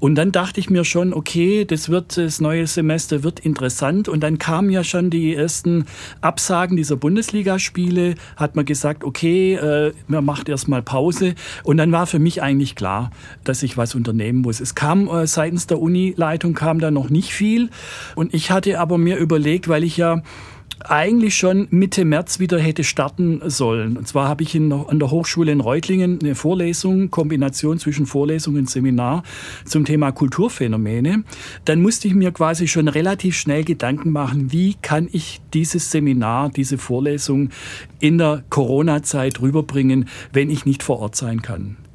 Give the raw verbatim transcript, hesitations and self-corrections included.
Und dann dachte ich mir schon, okay, das wird, das neue Semester wird interessant. Und dann kamen ja schon die ersten Absagen dieser Bundesligaspiele, hat man gesagt, okay, äh, man macht erstmal Pause. Und dann war für mich eigentlich klar, dass ich was unternehmen muss. Es kam äh, seitens der Unileitung kam da noch nicht viel. Und ich hatte aber mir überlegt, weil ich ja eigentlich schon Mitte März wieder hätte starten sollen. Und zwar habe ich in, an der Hochschule in Reutlingen eine Vorlesung, Kombination zwischen Vorlesung und Seminar zum Thema Kulturphänomene. Dann musste ich mir quasi schon relativ schnell Gedanken machen, wie kann ich dieses Seminar, diese Vorlesung in der Corona-Zeit rüberbringen, wenn ich nicht vor Ort sein kann.